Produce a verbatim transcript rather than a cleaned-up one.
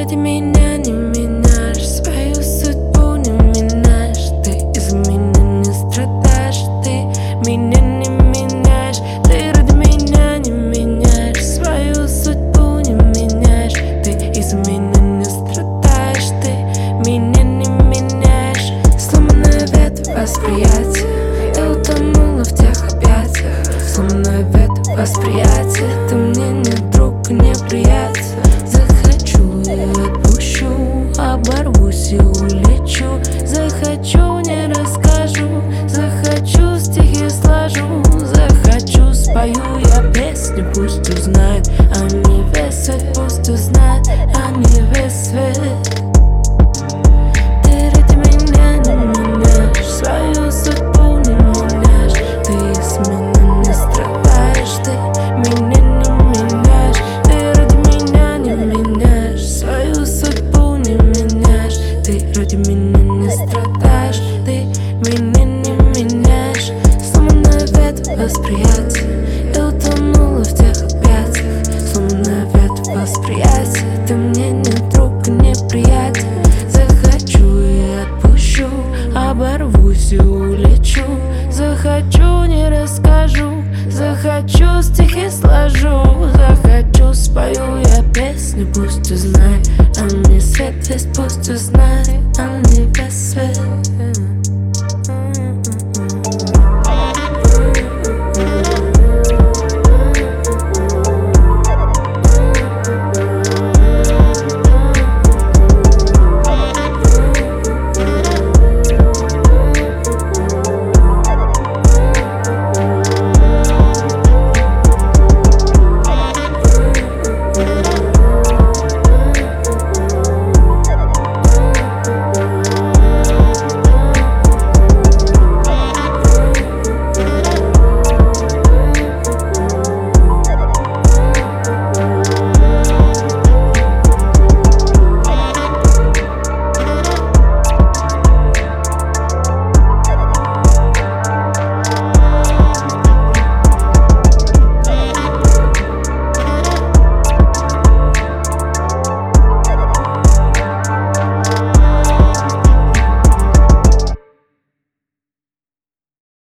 ради меня не меняешь, свою судьбу не меняешь. Ты из меня не страдаешь, ты меня не меняешь. Ты ради меня не меняешь, свою судьбу не меняешь. Ты из меня не страдаешь, ты меня не меняешь. Сломанная ветвь восприятия, я утонула в тех объятиях. Сломанная ветвь восприятия, ты мне не друг, не приятель. Захочу и отпущу, оборвусь и улечу. Захочу, не расскажу, захочу, стихи сложу. Захочу, спою я песни, пусть узнают они весь свет, пусть узнают они весь свет. Ты ради меня не меняешь, свою судьбу не меняешь. Ты из меня не страдаешь, ты меня не меняешь. Ты ради меня не меняешь, свою судьбу не меняешь. Ты ради меня не страдаешь, ты меня не меняешь. Сломанная ветвь восприятия, я утонула в тех объятиях. Сломанная ветвь восприятия, ты мне не друг, не приятель. Захочу и отпущу, оборвусь и улечу. Захочу, не расскажу, захочу, стихи сложу. Захочу, спою я песни, пусть